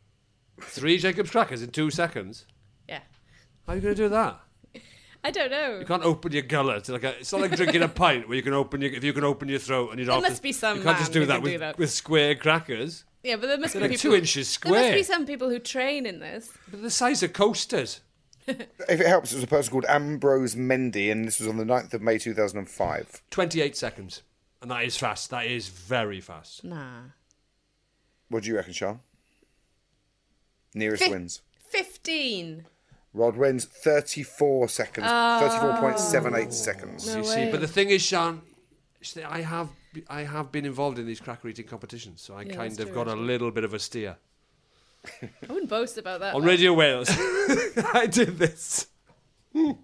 3 Jacob's crackers in 2 seconds? Yeah. How are you going to do that? I don't know. You can't open your gullet. It's not like drinking a pint where you can open your throat and you don't. There must be some You can't just man do who that can with do that. with square crackers. Yeah, but there must They're be like people... 2 inches square. There must be some people who train in this. But the size of coasters. If it helps, it was a person called Ambrose Mendy, and this was on the 9th of May 2005. 28 seconds. And that is fast. That is very fast. Nah. What do you reckon, Sean? Nearest wins. 15. Rod wins 34 seconds. 34.78 seconds. No You way. see, but the thing is, Sean, I have been involved in these cracker eating competitions, so I kind that's of true, got a actually. little bit of a steer. I wouldn't boast about that. On though. Radio Wales, I did this. I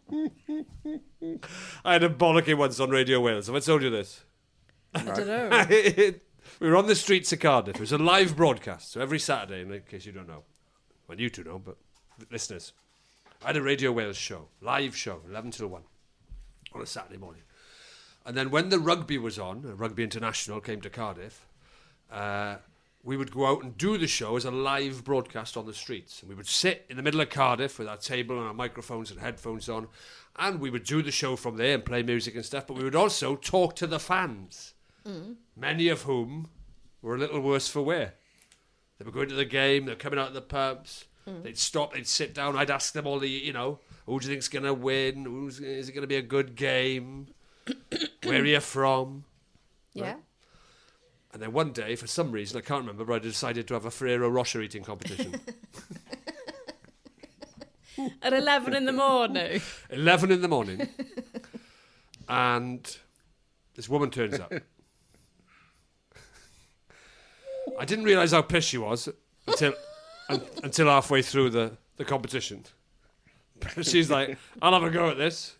had a bollocking once on Radio Wales. Have I told you this? I don't know. We were on the streets of Cardiff. It was a live broadcast, so every Saturday, in case you don't know. Well, you two know, but listeners. I had a Radio Wales show, live show, 11 till 1, on a Saturday morning. And then when the rugby was on, Rugby International came to Cardiff, we would go out and do the show as a live broadcast on the streets. And we would sit in the middle of Cardiff with our table and our microphones and headphones on, and we would do the show from there and play music and stuff, but we would also talk to the fans, many of whom were a little worse for wear. They were going to the game, they were coming out of the pubs, they'd stop, they'd sit down, I'd ask them all the, who do you think's going to win? Is it going to be a good game? Where are you from? Yeah. Right? And then one day, for some reason, I can't remember, but I decided to have a Ferrero Rocher eating competition. At 11 in the morning. 11 in the morning. And this woman turns up. I didn't realise how pissed she was until halfway through the competition. She's like, I'll have a go at this.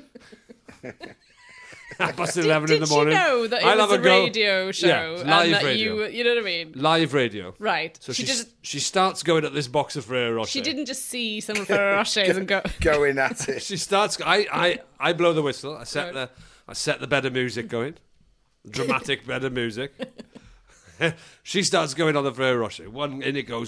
11 in the morning. Did she know that it I'll was have a go. radio show? Yeah, and live that radio. You know what I mean? Live radio. Right. So She she starts going at this box of Ferrero Rocher. She didn't just see some of her Rochers and go... Going at it. She starts. I blow the whistle. I set the bed of music going, dramatic bed of music. She starts going on the Ferrero Rocher. One in it goes.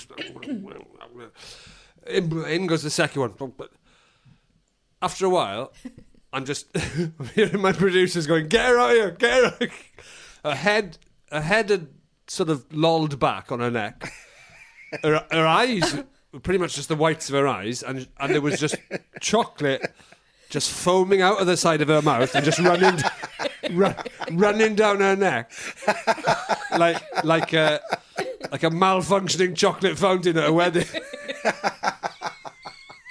In goes the second one. After a while, I'm just hearing my producers going, "Get her out here! Get her!" Her head had sort of lolled back on her neck. Her eyes were pretty much just the whites of her eyes, and there was just chocolate just foaming out of the side of her mouth and just running down her neck, like a malfunctioning chocolate fountain at a wedding.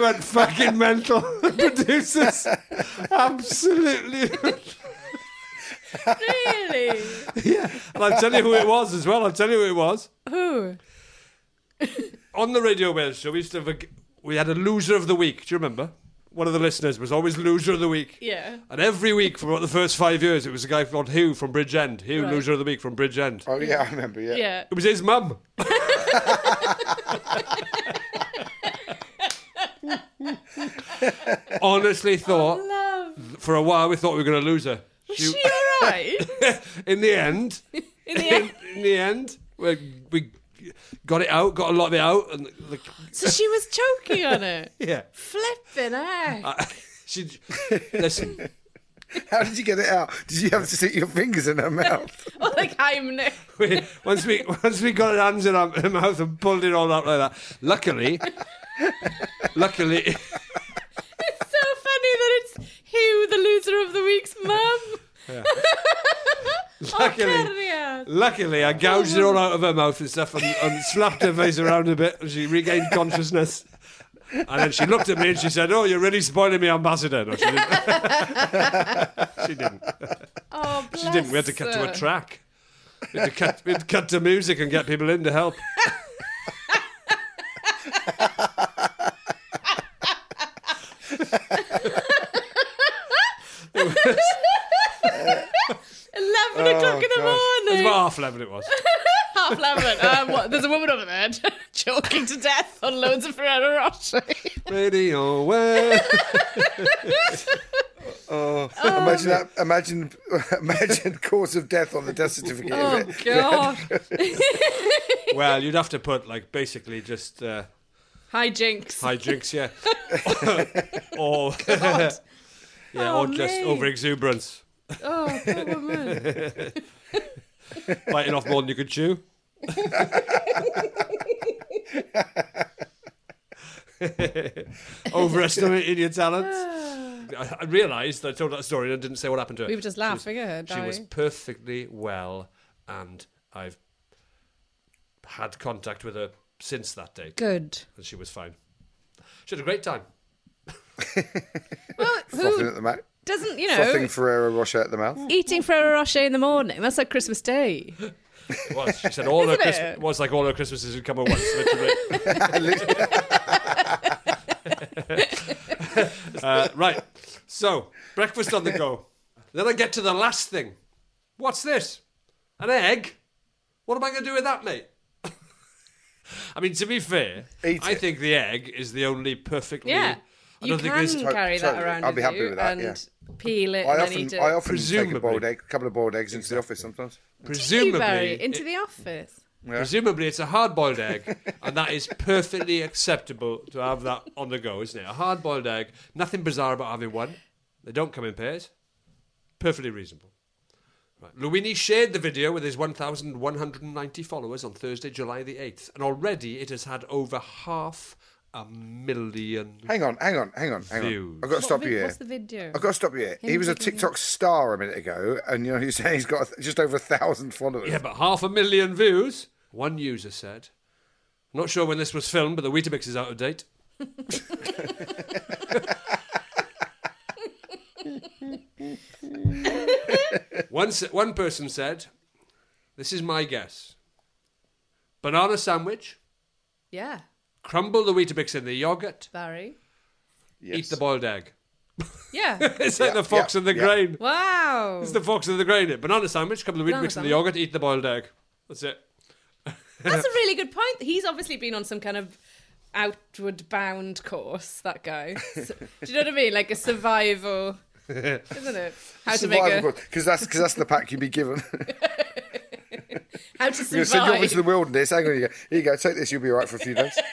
went fucking mental. Producers, absolutely. Really? Yeah, and I'll tell you who it was as well. Who? On the Radio Wales show, we had a loser of the week. Do you remember? One of the listeners was always loser of the week. Yeah. And every week for about the first 5 years, it was a guy called Hugh from Bridgend. Hugh, Right. loser of the week from Bridgend. Oh, yeah, I remember, yeah. Yeah. It was his mum. Honestly thought, for a while, we thought we were going to lose her. Was she all right? In the end, in the end, we got it out, got a lot of it out, and So she was choking on it. yeah. Flipping heck. Listen. How did you get it out? Did you have to stick your fingers in her mouth? Or like Heimlich. Once we got our hands in her mouth and pulled it all out like that. Luckily, It's so funny that it's Hugh, the loser of the week's mum. Yeah. Oh, luckily, I gouged it all out of her mouth and stuff and slapped her face around a bit and she regained consciousness. And then she looked at me and she said, "Oh, you're really spoiling me, Ambassador." No, she didn't. She didn't. Oh, bless She didn't. We had to cut to a her. track. We had to cut to music and get people in to help. It was 11 o'clock in the It was morning. about 11:30 it was. 11:30. What? There's a woman over there choking to death on loads of Ferrero Rocher. Radio Wales. Imagine that. Imagine cause of death on the death certificate. Oh, God. Well, you'd have to put basically just Hijinks. hijinks, yeah, or yeah, Oh, or just mate. over exuberance, Oh, poor woman. biting off more than you could chew. Overestimating your talents. I realised I told that story and I didn't say what happened to her. We were just laughing at her, She was Barry. perfectly well, and I've had contact with her since that day. Good. And she was fine. She had a great time. Well, Frothing at the mouth. doesn't, Frothing Ferrero Rocher at the mouth. eating Ferrero Rocher in the morning, that's like Christmas Day. It was. She said all her Isn't Christmas. it? It was like all her Christmases had come at once, literally. Right. So, breakfast on the go. Then I get to the last thing. What's this? An egg? What am I going to do with that, mate? I mean, to be fair, I think the egg is the only perfectly... Yeah. I You don't think can there's... carry that around I'll be with happy you with that, and yeah. peel it I and then eat it. often take Presumably. a couple of boiled eggs into the office sometimes. Presumably... Barry, into the office. Yeah. Presumably it's a hard-boiled egg, and that is perfectly acceptable to have that on the go, isn't it? A hard-boiled egg, nothing bizarre about having one. They don't come in pairs. Perfectly reasonable. Right. Luini shared the video with his 1,190 followers on Thursday, July the 8th, and already it has had over 500,000 Hang on. views. I've got to stop you here. What's the video? I've got to stop you here. He was a TikTok star a minute ago, and he's saying he's got just over 1,000 followers. Yeah, but 500,000 views. One user said, "I'm not sure when this was filmed, but the Weetabix is out of date." One person said, "This is my guess. Banana sandwich, Yeah, crumble the Weetabix in the yogurt, Barry. eat the boiled egg." Yeah. It's like the fox and the grain. Wow. It's the fox and the grain. Banana sandwich, crumble the Banana Weetabix in the sandwich. yogurt, eat the boiled egg. That's it. That's a really good point. He's obviously been on some kind of outward bound course, that guy. So, do you know what I mean? Like a survival, isn't it? How to make a... Because that's the pack you'd be given. How to You're going to send you off into survive. the wilderness. Hang on, here you go. Take this. You'll be all right for a few days.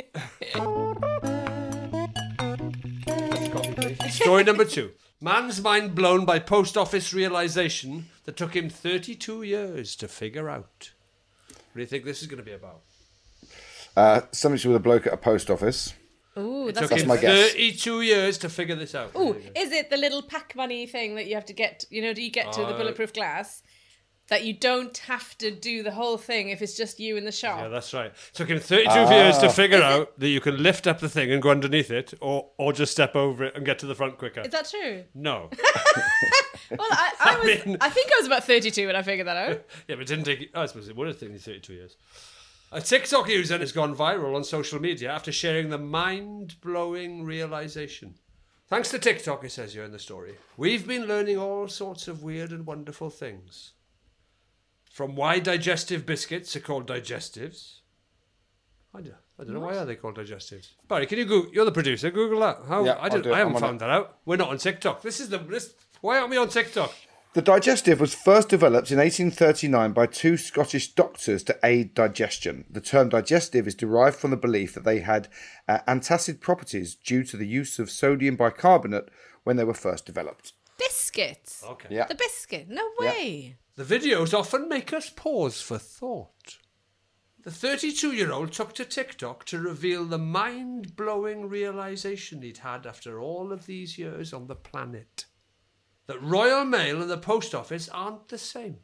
Story number 2. Man's mind blown by post office realisation that took him 32 years to figure out. What do you think this is going to be about? Something to do with a bloke at a post office. Ooh, It that's took him my guess. 32 years to figure this out. Ooh, is it the little pack money thing that you have to get, do you get to the bulletproof glass? that you don't have to do the whole thing if it's just you in the shop. Yeah, that's right. It took him 32 years to figure out that you can lift up the thing and go underneath it, or just step over it and get to the front quicker. Is that true? No. Well, I think I was about 32 when I figured that out. Yeah, but it didn't take... I suppose it would have taken you 32 years. A TikTok user has gone viral on social media after sharing the mind-blowing realisation. Thanks to TikTok, it says here in the story, we've been learning all sorts of weird and wonderful things. From why digestive biscuits are called digestives. I don't know, why are they called digestives? Barry, can you Google? You're the producer. Google that. I haven't found that out. We're not on TikTok. Why aren't we on TikTok? The digestive was first developed in 1839 by two Scottish doctors to aid digestion. The term digestive is derived from the belief that they had antacid properties due to the use of sodium bicarbonate when they were first developed. Biscuits? Okay. Yeah. The biscuit? No way. The videos often make us pause for thought. The 32-year-old took to TikTok to reveal the mind-blowing realisation he'd had after all of these years on the planet. That Royal Mail and the Post Office aren't the same.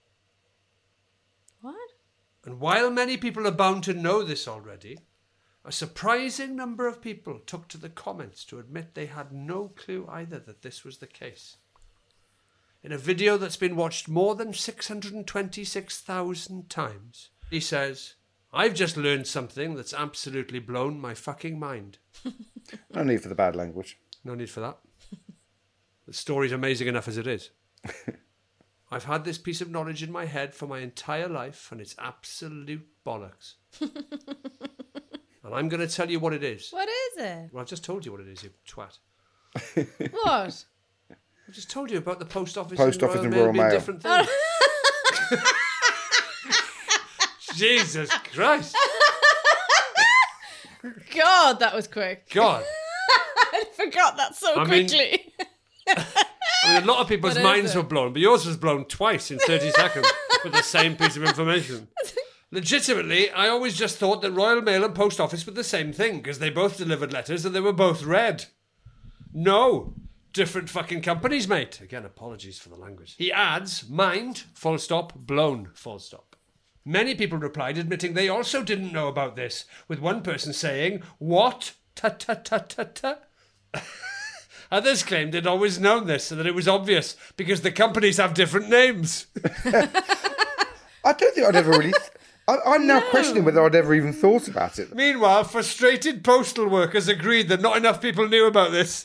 What? And while many people are bound to know this already, a surprising number of people took to the comments to admit they had no clue either that this was the case. In a video that's been watched more than 626,000 times, he says, I've just learned something that's absolutely blown my fucking mind. No need for the bad language. No need for that. The story's amazing enough as it is. I've had this piece of knowledge in my head for my entire life, and it's absolute bollocks. And I'm going to tell you what it is. What is it? Well, I've just told you what it is, you twat. What? I've just told you about the Post Office and Royal being Mail. different things. Jesus Christ. God, that was quick. God. I forgot that so quickly. A lot of people's minds were blown, but yours was blown twice in 30 seconds with the same piece of information. Legitimately, I always just thought that Royal Mail and Post Office were the same thing because they both delivered letters and they were both read. No. Different fucking companies, mate. Again, apologies for the language. He adds, mind, full stop, blown, full stop. Many people replied admitting they also didn't know about this, with one person saying, what? Ta-ta-ta-ta-ta? Others claimed they'd always known this and that it was obvious because the companies have different names. I don't think I'd ever really... I'm now questioning whether I'd ever even thought about it. Meanwhile, frustrated postal workers agreed that not enough people knew about this.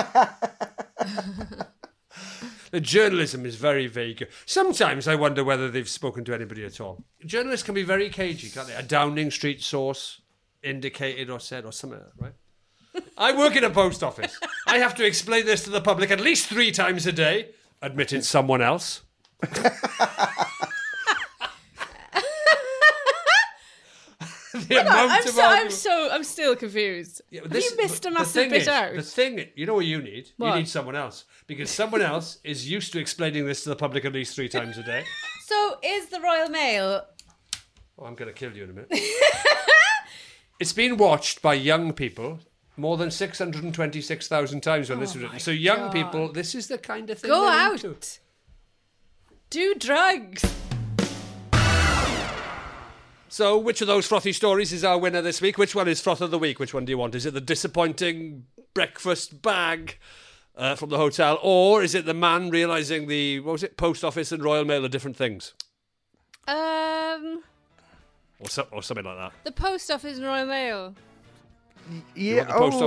The journalism is very vague. Sometimes I wonder whether they've spoken to anybody at all. Journalists can be very cagey, can't they? A Downing Street source indicated or said or something like that, right? I work in a post office. I have to explain this to the public at least 3 times a day. Admitted someone else. I'm still confused. Yeah, have you missed a massive bit out? The thing, you know what you need? What? You need someone else. Because someone else is used to explaining this to the public at least 3 times a day. So is the Royal Mail... Oh, I'm going to kill you in a minute. It's been watched by young people more than 626,000 times when this was written. So young people, this is the kind of thing Go they're out. into. Do drugs. So, which of those frothy stories is our winner this week? Which one is froth of the week? Which one do you want? Is it the disappointing breakfast bag from the hotel, or is it the man realising the Post Office and Royal Mail are different things, or something like that? The Post Office and Royal Mail. Yeah.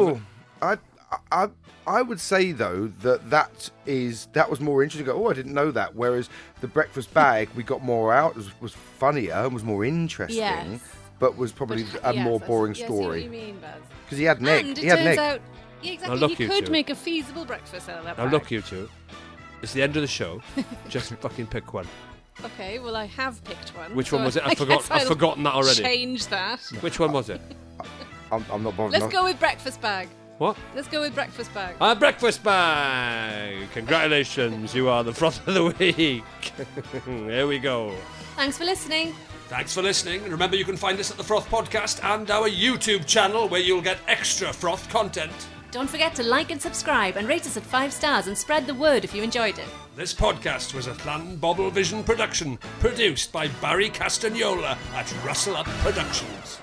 I would say though that was more interesting. I didn't know that. Whereas the breakfast bag, we got more out. Was funnier and was more interesting, but was probably a more boring story. I see what you mean, Baz. Because he had an egg. And it he had an turns egg. out, exactly. You could make a feasible breakfast out of that. Now look, you two. It's the end of the show. Just fucking pick one. Okay, well I have picked one. Which one was it? I've forgotten that already. Change that. Which one was it? I'm not bothered. Let's go with breakfast bag. What? Let's go with breakfast bag. A breakfast bag! Congratulations, you are the froth of the week. There we go. Thanks for listening. Thanks for listening. And remember, you can find us at the Froth Podcast and our YouTube channel, where you'll get extra Froth content. Don't forget to like and subscribe and rate us at 5 stars and spread the word if you enjoyed it. This podcast was a Llanbobble Vision production, produced by Barry Castagnola at Rustle Up Productions.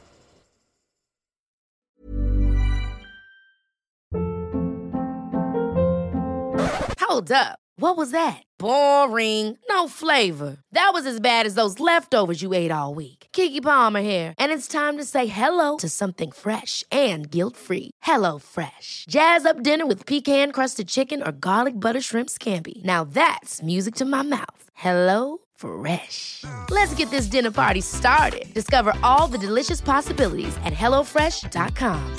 Hold up. What was that? Boring. No flavor. That was as bad as those leftovers you ate all week. Keke Palmer here, and it's time to say hello to something fresh and guilt-free. Hello Fresh. Jazz up dinner with pecan-crusted chicken or garlic butter shrimp scampi. Now that's music to my mouth. Hello Fresh. Let's get this dinner party started. Discover all the delicious possibilities at hellofresh.com.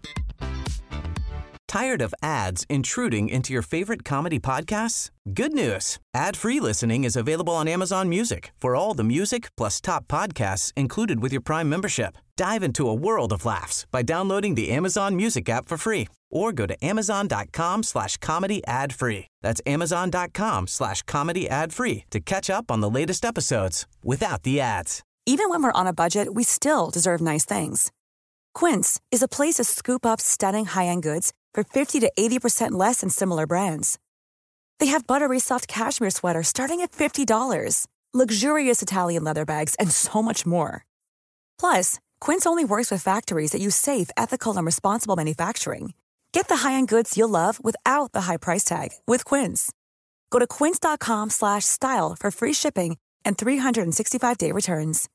Tired of ads intruding into your favorite comedy podcasts? Good news. Ad-free listening is available on Amazon Music for all the music plus top podcasts included with your Prime membership. Dive into a world of laughs by downloading the Amazon Music app for free or go to amazon.com/comedy ad-free. That's amazon.com/comedy ad-free to catch up on the latest episodes without the ads. Even when we're on a budget, we still deserve nice things. Quince is a place to scoop up stunning high-end goods for 50 to 80% less than similar brands. They have buttery soft cashmere sweaters starting at $50, luxurious Italian leather bags, and so much more. Plus, Quince only works with factories that use safe, ethical, and responsible manufacturing. Get the high-end goods you'll love without the high price tag with Quince. Go to quince.com/style for free shipping and 365-day returns.